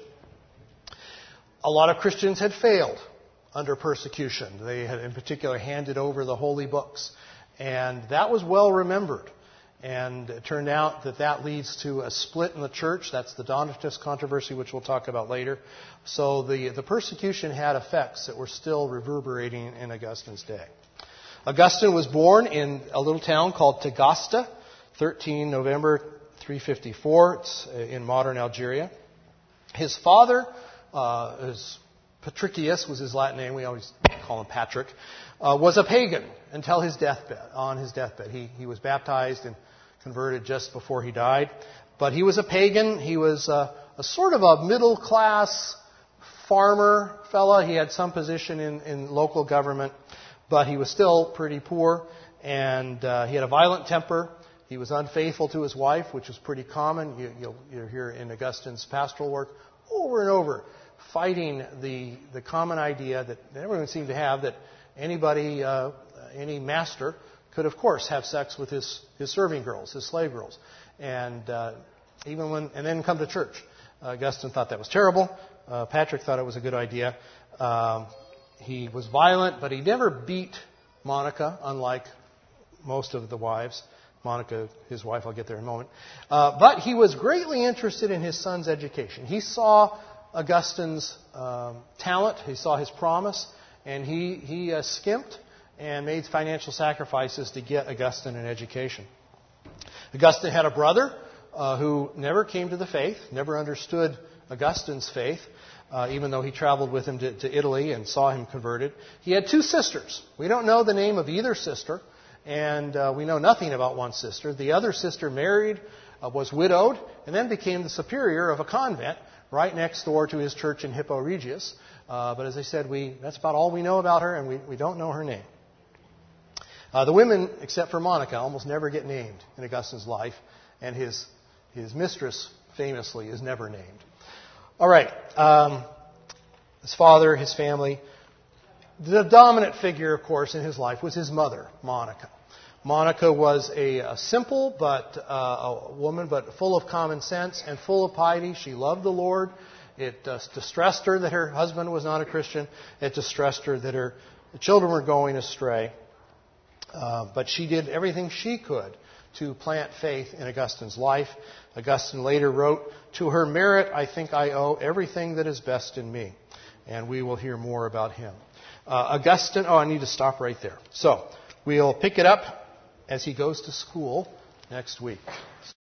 A lot of Christians had failed under persecution. They had, in particular, handed over the holy books, and that was well remembered. And it turned out that that leads to a split in the church. That's the Donatist controversy, which we'll talk about later. So the, the persecution had effects that were still reverberating in Augustine's day. Augustine was born in a little town called Tagasta, thirteenth of November three fifty-four. It's in modern Algeria. His father, uh, is Patricius was his Latin name. We always call him Patrick. Uh, was a pagan until his deathbed. On his deathbed, he he was baptized and converted just before he died. But he was a pagan. He was a, a sort of a middle class farmer fella. He had some position in, in local government, but he was still pretty poor, and uh, he had a violent temper. He was unfaithful to his wife, which was pretty common. You, you'll, you'll hear in Augustine's pastoral work over and over, fighting the the common idea that everyone seemed to have, that anybody, uh, any master, could of course have sex with his, his serving girls, his slave girls, and uh, even when and then come to church. Uh, Augustine thought that was terrible. Uh, Patrick thought it was a good idea. Um, he was violent, but he never beat Monica, unlike most of the wives. Monica, his wife, I'll get there in a moment. Uh, but he was greatly interested in his son's education. He saw Augustine's um, talent, he saw his promise, and he, he uh, skimped and made financial sacrifices to get Augustine an education. Augustine had a brother uh, who never came to the faith, never understood Augustine's faith, uh, even though he traveled with him to, to Italy and saw him converted. He had two sisters. We don't know the name of either sister, and uh, we know nothing about one sister. The other sister married, uh, was widowed, and then became the superior of a convent right next door to his church in Hippo Regius. Uh, but as I said, we that's about all we know about her, and we, we don't know her name. Uh, the women, except for Monica, almost never get named in Augustine's life, and his his mistress, famously, is never named. All right. Um, his father, his family. The dominant figure, of course, in his life was his mother, Monica. Monica was a, a simple but uh, a woman, but full of common sense and full of piety. She loved the Lord. It uh, distressed her that her husband was not a Christian. It distressed her that her children were going astray. Uh, but she did everything she could to plant faith in Augustine's life. Augustine later wrote, "To her merit I think I owe everything that is best in me." And we will hear more about him. Uh, Augustine, oh, I need to stop right there. So we'll pick it up as he goes to school next week.